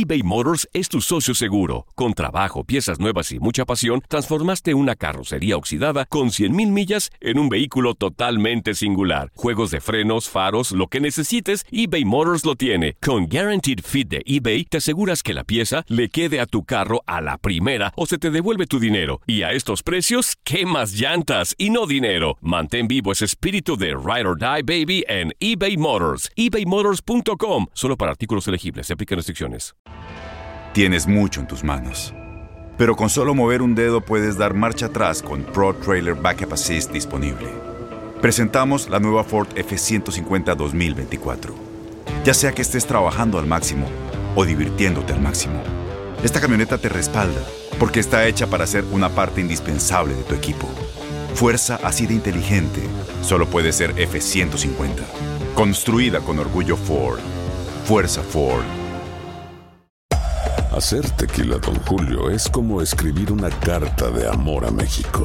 eBay Motors es tu socio seguro. Con trabajo, piezas nuevas y mucha pasión, transformaste una carrocería oxidada con 100,000 millas en un vehículo totalmente singular. Juegos de frenos, faros, lo que necesites, eBay Motors lo tiene. Con Guaranteed Fit de eBay, te aseguras que la pieza le quede a tu carro a la primera o se te devuelve tu dinero. Y a estos precios, ¿qué más llantas y no dinero? Mantén vivo ese espíritu de Ride or Die, baby, en eBay Motors. ebaymotors.com. Solo para artículos elegibles. Se aplican restricciones. Tienes mucho en tus manos, pero con solo mover un dedo puedes dar marcha atrás con Pro Trailer Backup Assist disponible. Presentamos la nueva Ford F-150 2024. Ya sea que estés trabajando al máximo o divirtiéndote al máximo, esta camioneta te respalda porque está hecha para ser una parte indispensable de tu equipo. Fuerza así de inteligente solo puede ser F-150. Construida con orgullo Ford. Fuerza Ford. Hacer tequila Don Julio es como escribir una carta de amor a México.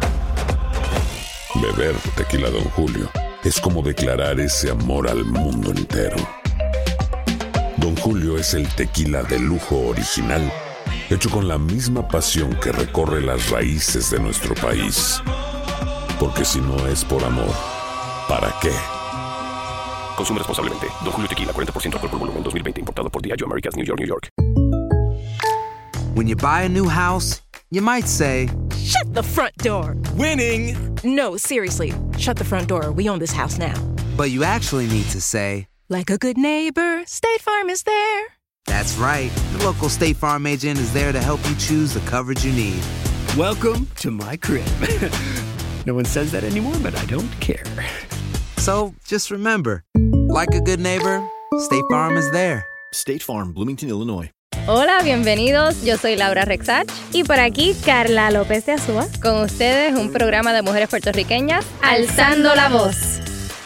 Beber tequila Don Julio es como declarar ese amor al mundo entero. Don Julio es el tequila de lujo original, hecho con la misma pasión que recorre las raíces de nuestro país. Porque si no es por amor, ¿para qué? Consume responsablemente. Don Julio Tequila, 40% alcohol por volumen, 2020. Importado por Diageo Americas, New York, New York. When you buy a new house, you might say, "Shut the front door." Winning! No, seriously. Shut the front door. We own this house now. but you actually need to say, Like a good neighbor, State Farm is there. that's right. The local State Farm agent is there to help you choose the coverage you need. Welcome to my crib. No one says that anymore, but I don't care. So just remember, like a good neighbor, State Farm is there. State Farm, Bloomington, Illinois. Hola, bienvenidos. Yo soy Laura Rexach. Y por aquí, Carla López de Azúa. Con ustedes, un programa de mujeres puertorriqueñas Alzando la voz.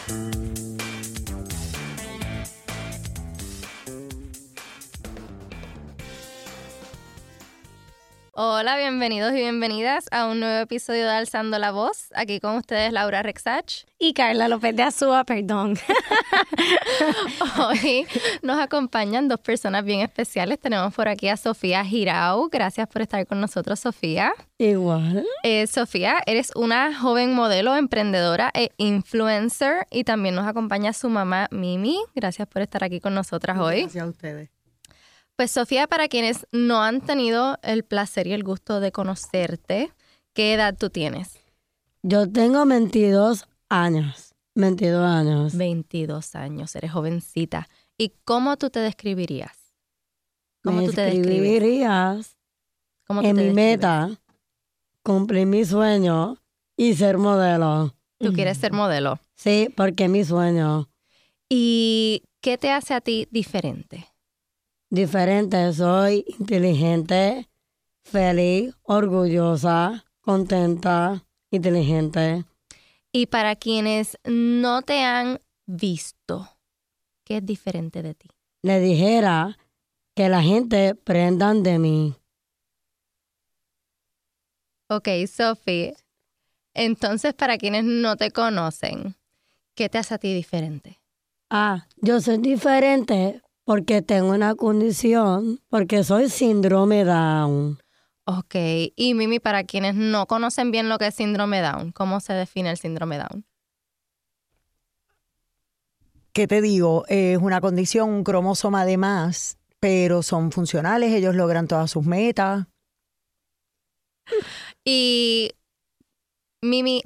Hola, bienvenidos y bienvenidas a un nuevo episodio de Alzando la Voz. Aquí con ustedes, Laura Rexach. Y Carla López de Azúa, perdón. Hoy nos acompañan dos personas bien especiales. Tenemos por aquí a Sofía Jirau. Gracias por estar con nosotros, Sofía. Igual. Sofía, eres una joven modelo, emprendedora e influencer. Y también nos acompaña su mamá, Mimi. Gracias por estar aquí con nosotras hoy. Gracias a ustedes. Pues Sofía, para quienes no han tenido el placer y el gusto de conocerte, ¿qué edad tú tienes? Yo tengo 22 años. 22 años. 22 años, eres jovencita. ¿Y cómo tú te describirías? ¿Cómo Me tú te describes? describirías ¿Cómo tú en te mi describes? meta, cumplir mi sueño y ser modelo. Tú quieres ser modelo. Sí, porque es mi sueño. ¿Y qué te hace a ti diferente? Diferente, soy inteligente, feliz, orgullosa, contenta, inteligente. Y para quienes no te han visto, ¿qué es diferente de ti? Le dijera que la gente prendan de mí. Ok, Sofía. Entonces, para quienes no te conocen, ¿qué te hace a ti diferente? Yo soy diferente porque tengo una condición, porque soy síndrome Down. Ok, y Mimi, para quienes no conocen bien lo que es síndrome Down, ¿cómo se define el síndrome Down? ¿Qué te digo? Es una condición, un cromosoma de más, pero son funcionales, ellos logran todas sus metas. Y Mimi,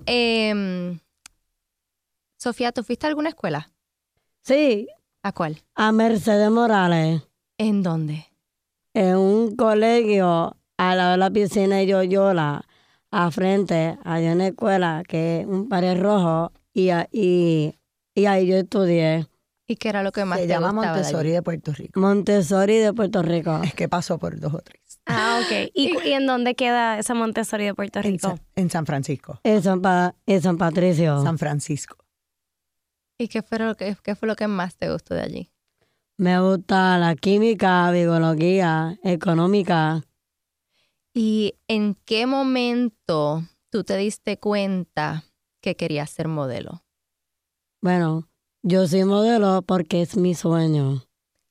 Sofía, ¿tú fuiste a alguna escuela? Sí. ¿A cuál? A Mercedes Morales. ¿En dónde? En un colegio al lado de la piscina de Yoyola, a frente, hay una escuela que es un pared rojo y ahí yo estudié. ¿Y qué era lo que más Se te llama gustaba de Montessori allí? de Puerto Rico. Montessori de Puerto Rico. Es que pasó por 2 o 3. Ok. ¿Y en dónde queda esa Montessori de Puerto Rico? En San Francisco. En San Patricio. San Francisco. ¿Y qué fue lo que más te gustó de allí? Me gusta la química, biología, económica. ¿Y en qué momento tú te diste cuenta que querías ser modelo? Bueno, yo soy modelo porque es mi sueño.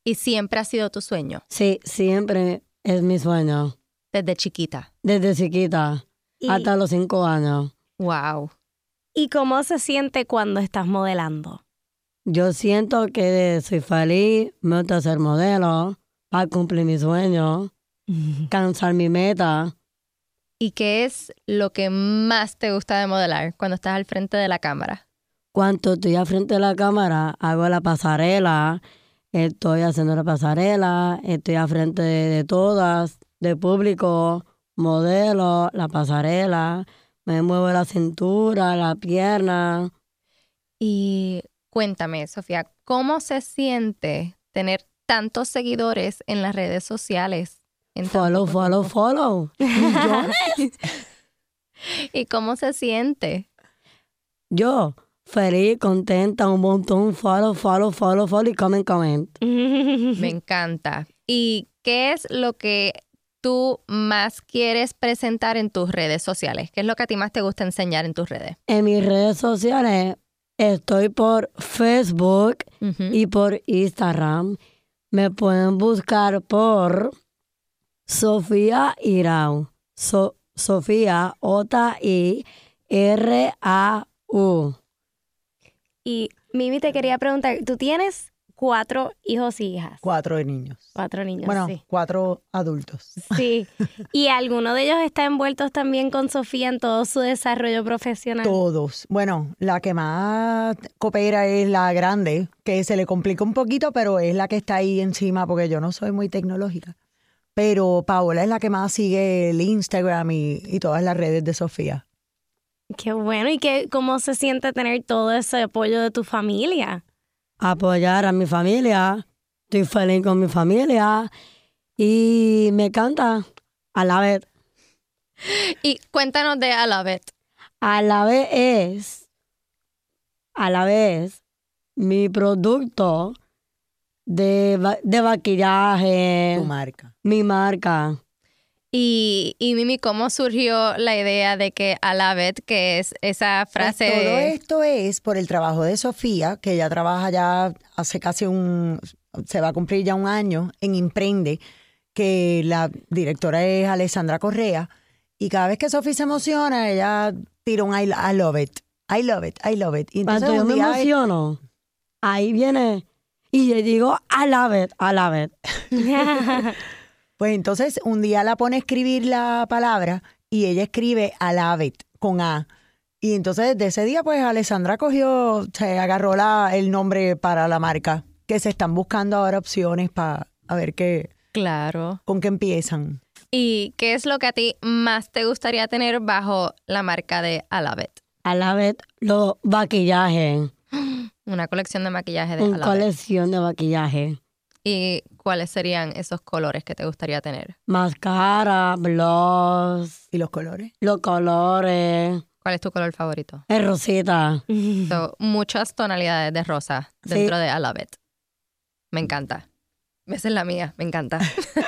¿Y siempre ha sido tu sueño? Sí, siempre es mi sueño. Desde chiquita. Desde chiquita, hasta los 5 años. Wow. ¿Y cómo se siente cuando estás modelando? Yo siento que soy feliz, me gusta ser modelo, para cumplir mi sueño, alcanzar mi meta. ¿Y qué es lo que más te gusta de modelar cuando estás al frente de la cámara? Cuando estoy al frente de la cámara, hago la pasarela, estoy haciendo la pasarela, estoy al frente de todas, de público, modelo, la pasarela, me muevo la cintura, la pierna. Y cuéntame, Sofía, ¿cómo se siente tener tantos seguidores en las redes sociales? Follow. Millones. ¿Y cómo se siente? Yo, feliz, contenta, un montón, follow y comment. Me encanta. ¿Y qué es lo que tú más quieres presentar en tus redes sociales? ¿Qué es lo que a ti más te gusta enseñar en tus redes? En mis redes sociales estoy por Facebook y por Instagram. Me pueden buscar por Sofía Irau. Sofía J-I-R-A-U. Y Mimi, te quería preguntar, ¿tú tienes 4 hijos y hijas? 4 niños. 4 niños, bueno, sí. 4 adultos. Sí. ¿Y alguno de ellos está envueltos también con Sofía en todo su desarrollo profesional? Todos. Bueno, la que más coopera es la grande, que se le complica un poquito, pero es la que está ahí encima porque yo no soy muy tecnológica. Pero Paola es la que más sigue el Instagram y todas las redes de Sofía. Qué bueno. ¿Y cómo se siente tener todo ese apoyo de tu familia? Apoyar a mi familia. Estoy feliz con mi familia. Y me encanta. I love it. Y cuéntanos de I Love It. I love it es mi producto de maquillaje. Tu marca. Mi marca. Y Mimi, ¿cómo surgió la idea de que I Love It, que es esa frase? Pues todo esto es por el trabajo de Sofía, que ella trabaja ya hace casi se va a cumplir ya 1 año en Imprende, que la directora es Alessandra Correa, y cada vez que Sofía se emociona, ella tira un I love it. I love it, I love it. Y entonces cuando yo me emociono, ahí viene, y yo digo, I love it, I love it. Pues entonces un día la pone a escribir la palabra y ella escribe I love it con A. Y entonces desde ese día pues Alessandra se agarró el nombre para la marca, que se están buscando ahora opciones para a ver con qué empiezan. ¿Y qué es lo que a ti más te gustaría tener bajo la marca de I Love It? I love it, los maquillajes. Una colección de maquillaje de I Love It. Una colección de maquillaje. ¿Y cuáles serían esos colores que te gustaría tener? Máscara, blush. ¿Y los colores? Los colores. ¿Cuál es tu color favorito? Es rosita. Muchas tonalidades de rosa dentro de I Love It. Me encanta. Esa es la mía, me encanta.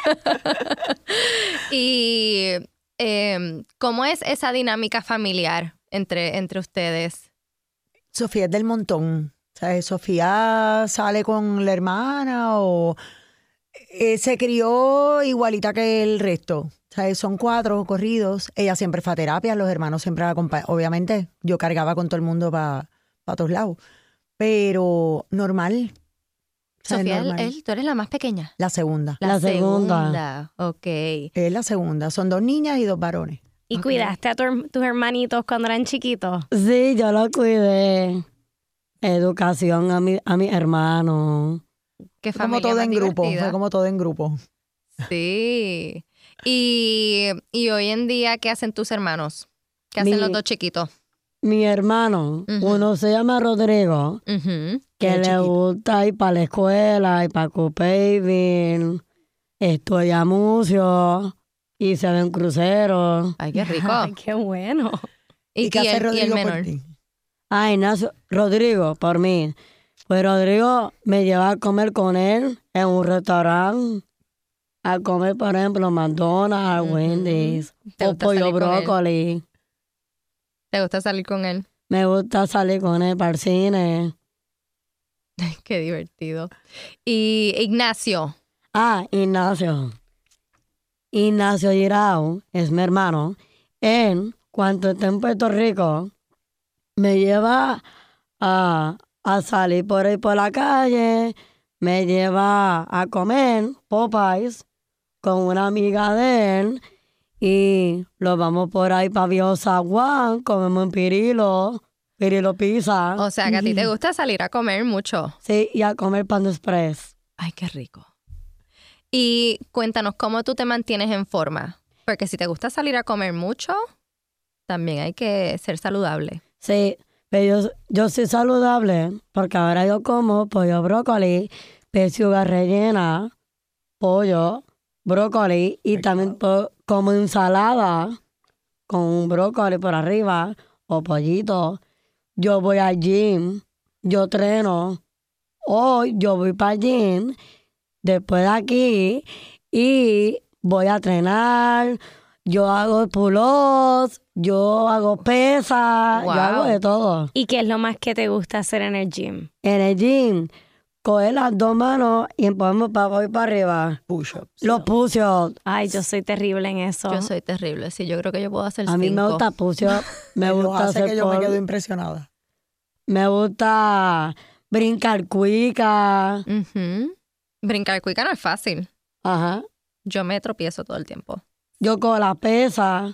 Y ¿cómo es esa dinámica familiar entre ustedes? Sofía es del montón. ¿Sabes? Sofía sale con la hermana o se crió igualita que el resto. ¿Sabes? Son 4 corridos. Ella siempre fue a terapia, los hermanos siempre la acompañaban. Obviamente, yo cargaba con todo el mundo para todos lados. Pero normal. Sofía, tú eres la más pequeña. La segunda. La segunda. Ok. Es la segunda. Son 2 niñas y 2 varones. ¿Y cuidaste a tus hermanitos cuando eran chiquitos? Sí, yo los cuidé. Educación a mi hermano. Qué fue como todo en grupo. Fue como todo en grupo. Sí. Y hoy en día, ¿qué hacen tus hermanos? ¿Qué hacen los 2 chiquitos? Mi hermano, uno se llama Rodrigo, que le gusta ir para la escuela, ir para Copaving, estudia mucho y se ve en crucero. Ay, qué rico. Ay, qué bueno. ¿Y qué hace Rodrigo el menor? por ti? Ay, Rodrigo, por mí. Pues Rodrigo me lleva a comer con él en un restaurante, a comer, por ejemplo, McDonald's, Wendy's, o pollo brócoli. ¿Te gusta salir con él? Me gusta salir con él para el cine. Qué divertido. Y Ignacio. Ignacio. Ignacio Girao es mi hermano. En cuanto esté en Puerto Rico, me lleva a salir por ahí por la calle, me lleva a comer Popeyes con una amiga de él y nos vamos por ahí para Viejo San Juan, comemos en Pirilo Pizza. O sea, que a ti te gusta salir a comer mucho. Sí, y a comer Panda Express. Ay, qué rico. Y cuéntanos, ¿cómo tú te mantienes en forma? Porque si te gusta salir a comer mucho, también hay que ser saludable. Sí, pero yo soy saludable porque ahora yo como pollo brócoli, pechuga rellena, pollo, brócoli y también como ensalada con un brócoli por arriba o pollito. Yo voy al gym, yo treno. Hoy yo voy para el gym después de aquí y voy a entrenar. Yo hago pull-ups, yo hago pesas, Wow. yo hago de todo. ¿Y qué es lo más que te gusta hacer en el gym? En el gym, coger las dos manos y empujamos voy para arriba. Push-ups. Los push-ups. Ay, yo soy terrible en eso. Yo soy terrible. Sí, yo creo que yo puedo hacer 5. A mí me gusta push-up, me Los gusta hace hacer que yo me pull- quedo impresionada. me gusta brincar cuica. Brincar cuica no es fácil. Ajá. Yo me tropiezo todo el tiempo. Yo cojo la pesa,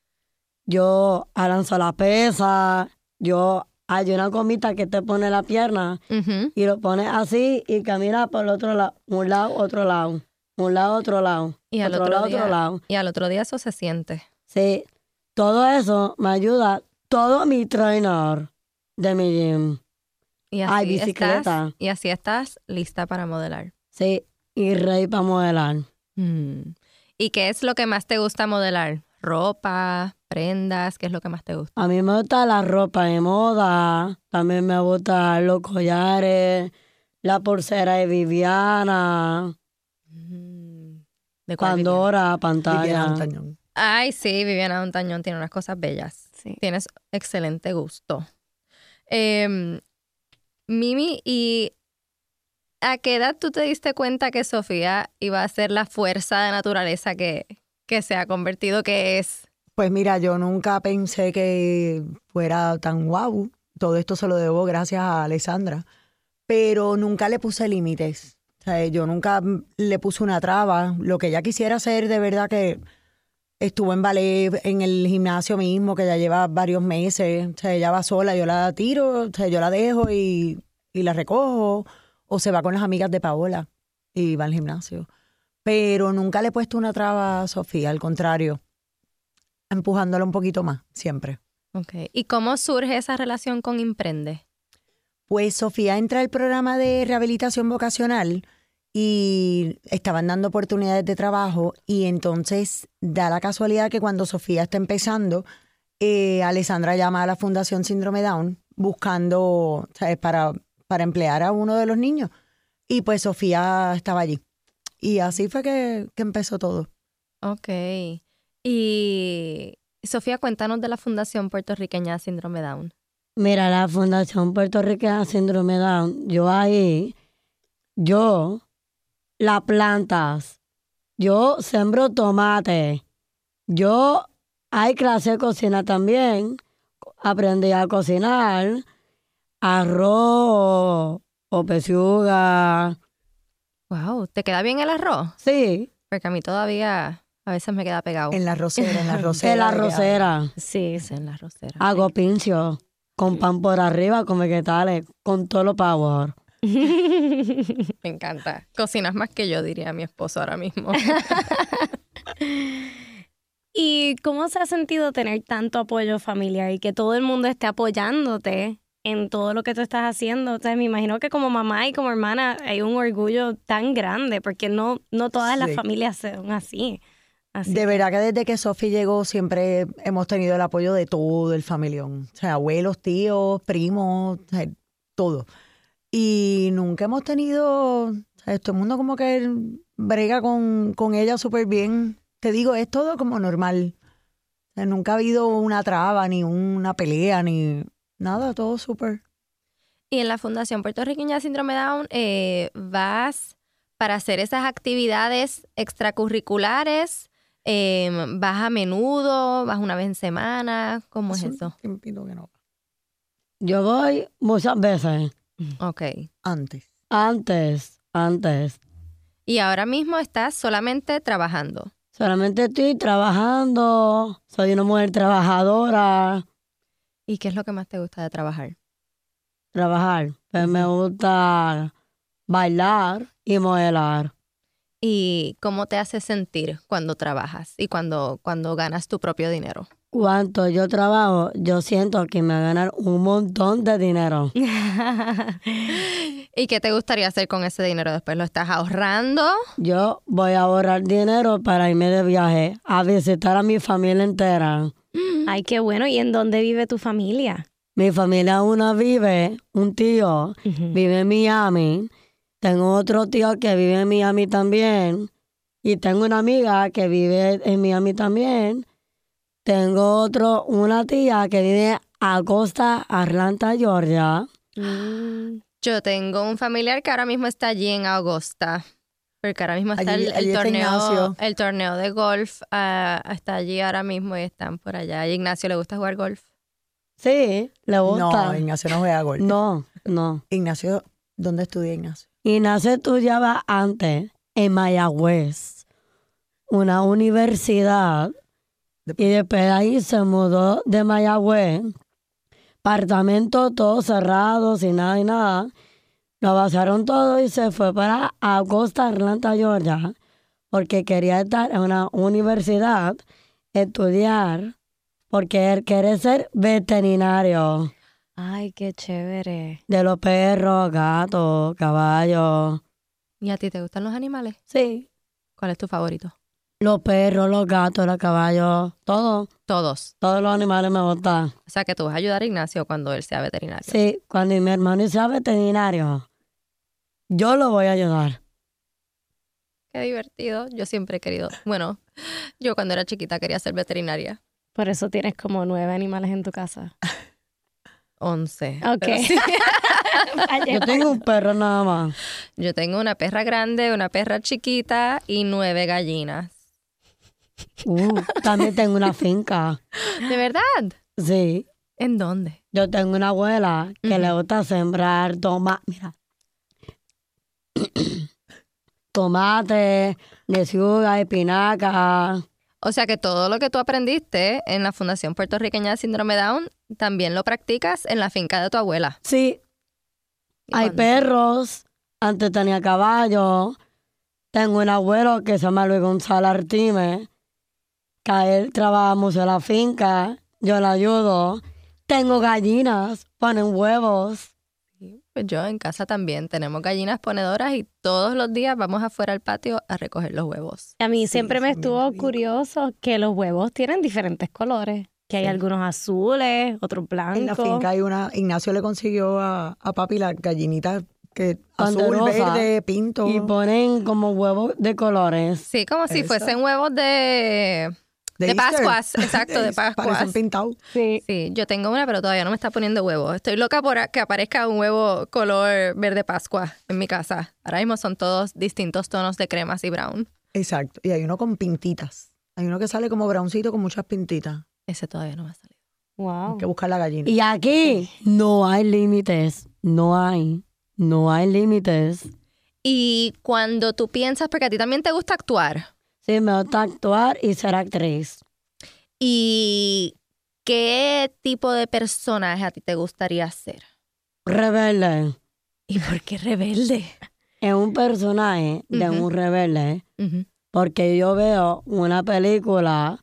yo alanzo la pesa, hay una gomita que te pone la pierna y lo pones así y camina por el otro lado, un lado, otro lado, un lado, otro lado, Y al otro otro lado, día, otro lado. Y al otro día eso se siente. Sí, todo eso me ayuda, todo mi trainer de mi gym. Y Hay bicicleta. y así estás lista para modelar. Sí, y rey para modelar. ¿Y qué es lo que más te gusta modelar? ¿Ropa? ¿Prendas? ¿Qué es lo que más te gusta? A mí me gusta la ropa de moda, también me gustan los collares, la pulsera de Viviana, ¿De cuál Pandora, Viviana pantalla. Montañón. Ay, sí, Viviana Montañón tiene unas cosas bellas. Sí. Tienes excelente gusto. Mimi, ¿y a qué edad tú te diste cuenta que Sofía iba a ser la fuerza de naturaleza que se ha convertido que es? Pues mira, yo nunca pensé que fuera tan guau. Todo esto se lo debo gracias a Alessandra. Pero nunca le puse límites. O sea, yo nunca le puse una traba. Lo que ella quisiera hacer, de verdad que estuvo en ballet, en el gimnasio mismo, que ya lleva varios meses. O sea, ella va sola, yo la tiro, o sea, yo la dejo y la recojo. O se va con las amigas de Paola y va al gimnasio. Pero nunca le he puesto una traba a Sofía, al contrario, empujándola un poquito más, siempre. Okay. ¿Y cómo surge esa relación con Imprende? Pues Sofía entra al programa de rehabilitación vocacional y estaban dando oportunidades de trabajo y entonces da la casualidad que cuando Sofía está empezando, Alessandra llama a la Fundación Síndrome Down buscando, ¿sabes?, para emplear a uno de los niños. Y pues Sofía estaba allí. Y así fue que empezó todo. Ok. Y Sofía, cuéntanos de la Fundación Puertorriqueña Síndrome Down. Mira, la Fundación Puertorriqueña Síndrome Down, las plantas, yo sembro tomate, hay clase de cocina también, aprendí a cocinar, arroz o pechuga. Wow, ¿te queda bien el arroz? Sí. Porque a mí todavía a veces me queda pegado. En la arrocera. En la arrocera. Sí, en la arrocera. Hago pincho con pan por arriba, con vegetales, con todo lo power. Me encanta. Cocinas más que yo, diría mi esposo ahora mismo. ¿Y cómo se ha sentido tener tanto apoyo familiar y que todo el mundo esté apoyándote en todo lo que tú estás haciendo? O sea, me imagino que como mamá y como hermana hay un orgullo tan grande porque no todas las Sí. familias son así. De verdad que desde que Sofi llegó siempre hemos tenido el apoyo de todo el familión. O sea, abuelos, tíos, primos, o sea, todo. Y nunca hemos tenido, o sea, todo el mundo como que brega con ella súper bien. Te digo, es todo como normal. O sea, nunca ha habido una traba, ni una pelea, ni nada, todo súper. Y en la Fundación Puertorriqueña de Síndrome Down, ¿vas para hacer esas actividades extracurriculares? ¿Vas a menudo? ¿Vas una vez en semana? ¿Cómo es eso? Tiempito que no. Yo voy muchas veces. Ok. Antes. Y ahora mismo estás solamente trabajando. Solamente estoy trabajando. Soy una mujer trabajadora. ¿Y qué es lo que más te gusta de trabajar? Trabajar. Pues me gusta bailar y modelar. ¿Y cómo te hace sentir cuando trabajas y cuando ganas tu propio dinero? Cuando yo trabajo, yo siento que me va a ganar un montón de dinero. ¿Y qué te gustaría hacer con ese dinero después? ¿Lo estás ahorrando? Yo voy a ahorrar dinero para irme de viaje a visitar a mi familia entera. Ay, qué bueno. ¿Y en dónde vive tu familia? Mi familia un tío vive en Miami. Tengo otro tío que vive en Miami también. Y tengo una amiga que vive en Miami también. Tengo una tía que vive en Augusta, Atlanta, Georgia. Yo tengo un familiar que ahora mismo está allí en Augusta. Porque ahora mismo está el torneo de golf. Está allí ahora mismo y están por allá. ¿Y Ignacio le gusta jugar golf? Sí, le gusta. No, Ignacio no juega golf. No. Ignacio, ¿dónde estudia Ignacio? Ignacio estudiaba antes en Mayagüez, una universidad. Y después de ahí se mudó de Mayagüez. Apartamento todo cerrado, sin nada y nada. Lo vaciaron todo y se fue para Augusta, Atlanta, Georgia, porque quería estar en una universidad, estudiar, porque él quiere ser veterinario. Ay, qué chévere. De los perros, gatos, caballos. ¿Y a ti te gustan los animales? Sí. ¿Cuál es tu favorito? Los perros, los gatos, los caballos, todo. Todos. Todos los animales me gustan. O sea, que tú vas a ayudar a Ignacio cuando él sea veterinario. Sí, cuando mi hermano sea veterinario, yo lo voy a ayudar. Qué divertido. Yo siempre he querido. Bueno, yo cuando era chiquita quería ser veterinaria. Por eso tienes como 9 animales en tu casa. 11. Ok. Sí. Yo tengo un perro nada más. Yo tengo una perra grande, una perra chiquita y 9 gallinas. También tengo una finca. ¿De verdad? Sí. ¿En dónde? Yo tengo una abuela que le gusta sembrar tomate, lechuga, espinaca. O sea que todo lo que tú aprendiste en la Fundación Puertorriqueña de Síndrome Down, también lo practicas en la finca de tu abuela. Sí. Hay perros, antes tenía caballos. Tengo un abuelo que se llama Luis González Artime, que a él trabaja mucho en la finca, yo le ayudo. Tengo gallinas, ponen huevos. Pues yo en casa también tenemos gallinas ponedoras y todos los días vamos afuera al patio a recoger los huevos. A mí siempre me estuvo curioso que los huevos tienen diferentes colores. Que hay algunos azules, otros blancos. En la finca hay Ignacio le consiguió a papi las gallinitas que azul, Panderosa, verde, pinto. Y ponen como huevos de colores. Sí, como si fuesen huevos de Pascuas. Exacto, de Pascuas. Parecen pintados. Sí, yo tengo una, pero todavía no me está poniendo huevos. Estoy loca por que aparezca un huevo color verde Pascua en mi casa. Ahora mismo son todos distintos tonos de cremas y brown. Exacto. Y hay uno con pintitas. Hay uno que sale como browncito con muchas pintitas. Ese todavía no me ha salido. Wow. Hay que buscar la gallina. Y aquí no hay límites. No hay límites. Y cuando tú piensas, porque a ti también te gusta actuar. Sí, me gusta actuar y ser actriz. ¿Y qué tipo de personaje a ti te gustaría ser? Rebelde. ¿Y por qué rebelde? Es un personaje de un rebelde. Porque yo veo una película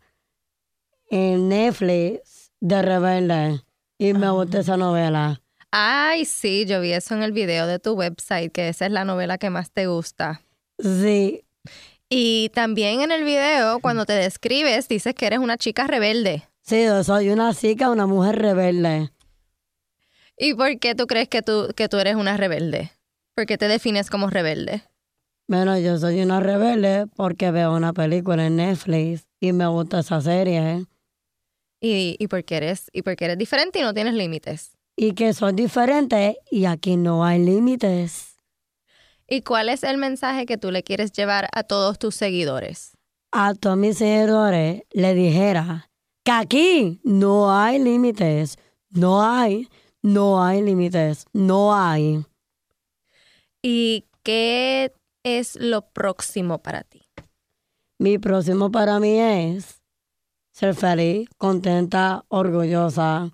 en Netflix de rebelde y me gusta esa novela. Ay, sí, yo vi eso en el video de tu website, que esa es la novela que más te gusta. Sí. Y también en el video, cuando te describes, dices que eres una chica rebelde. Sí, yo soy una chica, una mujer rebelde. ¿Y por qué tú crees que tú eres una rebelde? ¿Por qué te defines como rebelde? Bueno, yo soy una rebelde porque veo una película en Netflix y me gusta esa serie. Y porque eres diferente y no tienes límites. y que son diferentes y aquí no hay límites. ¿Y cuál es el mensaje que tú le quieres llevar a todos tus seguidores? A todos mis seguidores le dijera que aquí no hay límites. No hay límites. No hay. ¿Y qué es lo próximo para ti? Mi próximo para mí es ser feliz, contenta, orgullosa,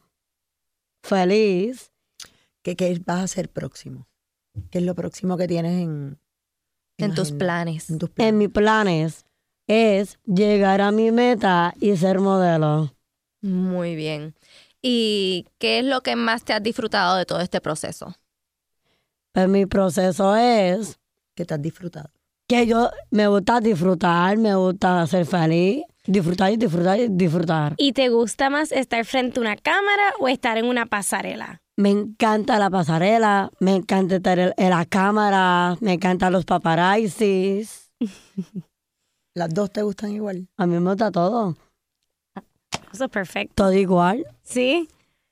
feliz. ¿Qué vas a hacer próximo? ¿Qué es lo próximo que tienes en tus planes? En mis planes es llegar a mi meta y ser modelo. Muy bien. ¿Y qué es lo que más te has disfrutado de todo este proceso? Pues mi proceso es... ¿Qué te has disfrutado? Que yo me gusta disfrutar, me gusta ser feliz, disfrutar. ¿Y te gusta más estar frente a una cámara o estar en una pasarela? Me encanta la pasarela, me encanta estar en la cámara, me encantan los paparazzis. ¿Las dos te gustan igual? A mí me gusta todo. Eso es perfecto. Todo igual. Sí.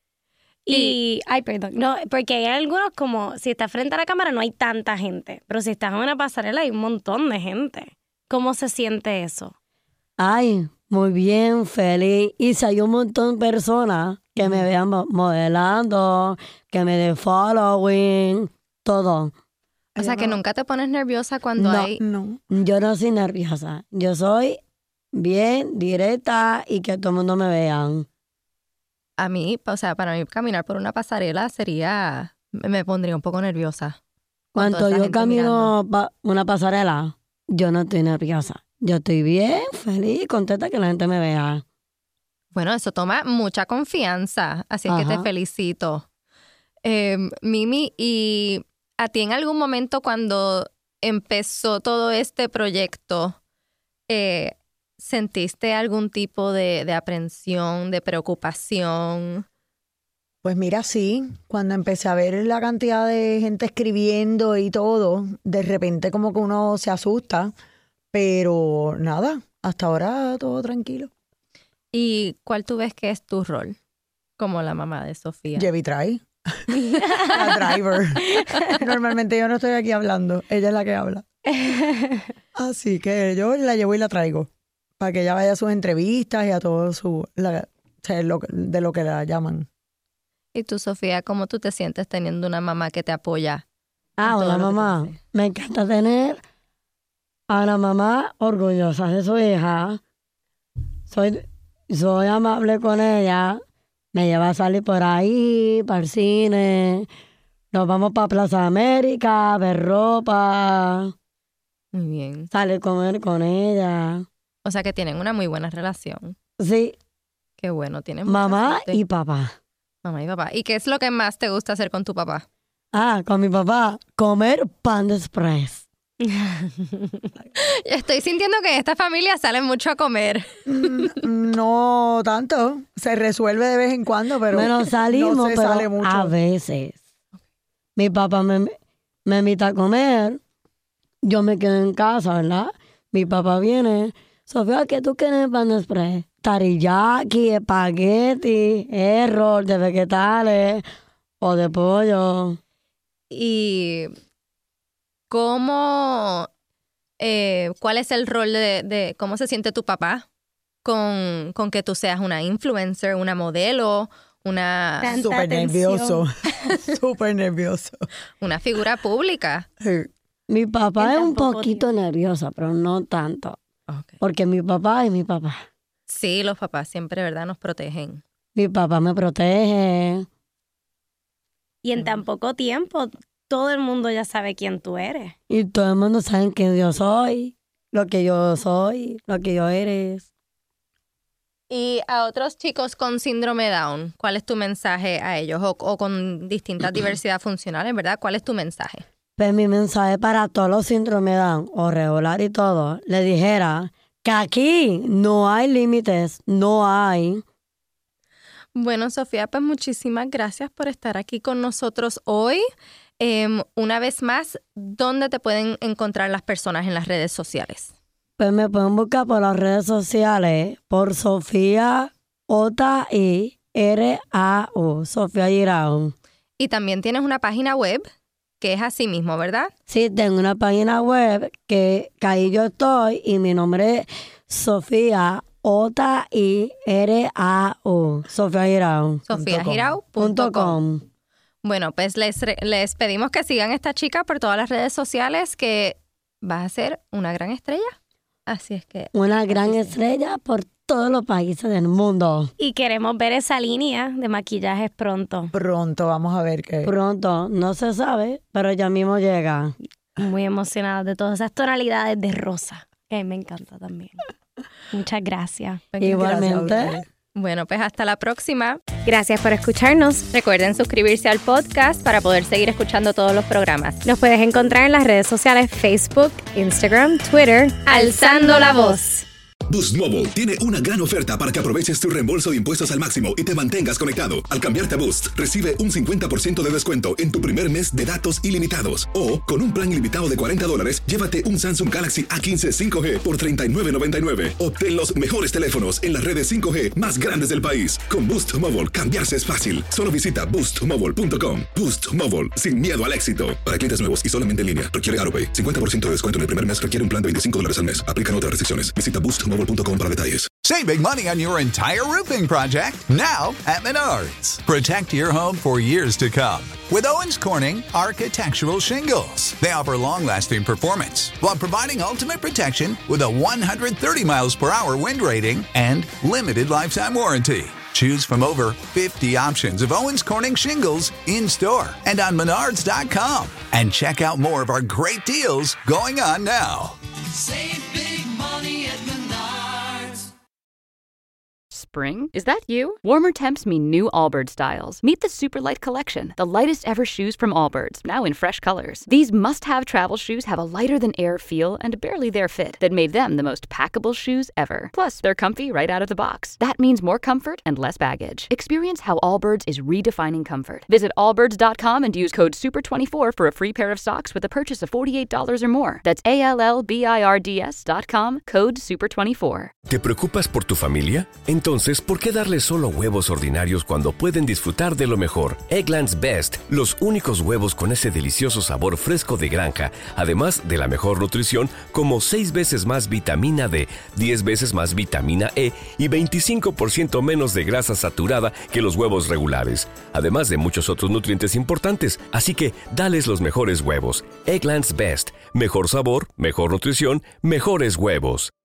Ay, perdón. No, porque hay algunos como, si estás frente a la cámara no hay tanta gente, pero si estás en una pasarela hay un montón de gente. ¿Cómo se siente eso? Ay, muy bien, feliz. Y si hay un montón de personas que me vean modelando, que me den following, todo. O sea, que nunca te pones nerviosa cuando hay... No. Yo no soy nerviosa. Yo soy bien, directa y que todo el mundo me vean. A mí, o sea, para mí caminar por una pasarela sería... Me pondría un poco nerviosa. Cuando yo camino una pasarela, yo no estoy nerviosa. Yo estoy bien, feliz, contenta que la gente me vea. Bueno, eso toma mucha confianza, así es que te felicito. Mimi, ¿y a ti en algún momento cuando empezó todo este proyecto, sentiste algún tipo de aprensión, de preocupación? Pues mira, sí, cuando empecé a ver la cantidad de gente escribiendo y todo, de repente como que uno se asusta, pero nada, hasta ahora todo tranquilo. ¿Y cuál tú ves que es tu rol como la mamá de Sofía? Lleva trae. La driver. Normalmente yo no estoy aquí hablando, ella es la que habla. Así que yo la llevo y la traigo para que ella vaya a sus entrevistas y a todo de lo que la llaman. ¿Y tú, Sofía, cómo tú te sientes teniendo una mamá que te apoya? Una mamá. Me encanta tener a una mamá orgullosa de su hija. Soy amable con ella. Me lleva a salir por ahí, para el cine. Nos vamos para Plaza América, a ver ropa. Muy bien. Salir a comer con ella. O sea que tienen una muy buena relación. Sí. Qué bueno, tienen mamá y papá. Mamá y papá. ¿Y qué es lo que más te gusta hacer con tu papá? Con mi papá, comer Panda Express. Estoy sintiendo que en esta familia salen mucho a comer. No tanto. Se resuelve de vez en cuando, pero bueno, salimos, no se pero sale mucho. A veces. Mi papá me invita a comer. Yo me quedo en casa, ¿verdad? Mi papá viene. Sofía, ¿qué tú quieres Panda Express? Teriyaki, espagueti, error de vegetales o de pollo. ¿Y cómo, cuál es el rol de cómo se siente tu papá con que tú seas una influencer, una modelo, una... Súper nervioso, súper nervioso. Una figura pública. Sí. Mi papá es un poquito nervioso, pero no tanto. Okay. Porque mi papá es mi papá. Sí, los papás siempre, ¿verdad?, nos protegen. Mi papá me protege. Y en tan poco tiempo, todo el mundo ya sabe quién tú eres. Y todo el mundo sabe quién yo soy, lo que yo soy, lo que yo eres. Y a otros chicos con síndrome Down, ¿cuál es tu mensaje a ellos? O con distintas diversidades funcionales, ¿verdad? ¿Cuál es tu mensaje? Pues mi mensaje para todos los síndromes Down, o regular y todo, le dijera que aquí no hay límites, no hay. Bueno, Sofía, pues muchísimas gracias por estar aquí con nosotros hoy. Una vez más, ¿dónde te pueden encontrar las personas en las redes sociales? Pues me pueden buscar por las redes sociales, por Sofía Otairau, Sofía Girao. Y también tienes una página web que es así mismo, ¿verdad? Sí, tengo una página web que ahí yo estoy y mi nombre es Sofía Jirau. SofiaJirau.com. Bueno, pues les pedimos que sigan a esta chica por todas las redes sociales, que va a ser una gran estrella. Así es que... Una gran estrella por todos los países del mundo. Y queremos ver esa línea de maquillajes pronto. Pronto, vamos a ver qué. Pronto, no se sabe, pero ya mismo llega. Muy emocionada de todas esas tonalidades de rosa, que me encanta también. Muchas gracias. Igualmente. Gracias. Bueno, pues hasta la próxima. Gracias por escucharnos. Recuerden suscribirse al podcast para poder seguir escuchando todos los programas. Nos puedes encontrar en las redes sociales Facebook, Instagram, Twitter, Alzando la Voz. Boost Mobile tiene una gran oferta para que aproveches tu reembolso de impuestos al máximo y te mantengas conectado. Al cambiarte a Boost, recibe un 50% de descuento en tu primer mes de datos ilimitados. O, con un plan ilimitado de $40, llévate un Samsung Galaxy A15 5G por $39.99. Obtén los mejores teléfonos en las redes 5G más grandes del país. Con Boost Mobile, cambiarse es fácil. Solo visita boostmobile.com. Boost Mobile, sin miedo al éxito. Para clientes nuevos y solamente en línea, requiere AutoPay. 50% de descuento en el primer mes requiere un plan de $25 al mes. Aplican otras restricciones. Visita boostmobile.com para detalles. Save big money on your entire roofing project now at Menards. Protect your home for years to come with Owens Corning Architectural Shingles. They offer long-lasting performance while providing ultimate protection with a 130 miles per hour wind rating and limited lifetime warranty. Choose from over 50 options of Owens Corning shingles in-store and on Menards.com. And check out more of our great deals going on now. Save big money at Menards. Spring? Is that you? Warmer temps mean new Allbirds styles. Meet the Superlight Collection, the lightest ever shoes from Allbirds, now in fresh colors. These must-have travel shoes have a lighter-than-air feel and a barely-there fit that made them the most packable shoes ever. Plus, they're comfy right out of the box. That means more comfort and less baggage. Experience how Allbirds is redefining comfort. Visit allbirds.com and use code SUPER24 for a free pair of socks with a purchase of $48 or more. That's ALLBIRDS.com, code SUPER24. ¿Te preocupas por tu familia? Entonces, ¿por qué darles solo huevos ordinarios cuando pueden disfrutar de lo mejor? Eggland's Best, los únicos huevos con ese delicioso sabor fresco de granja, además de la mejor nutrición, como 6 veces más vitamina D, 10 veces más vitamina E y 25% menos de grasa saturada que los huevos regulares, además de muchos otros nutrientes importantes. Así que, dales los mejores huevos. Eggland's Best, mejor sabor, mejor nutrición, mejores huevos.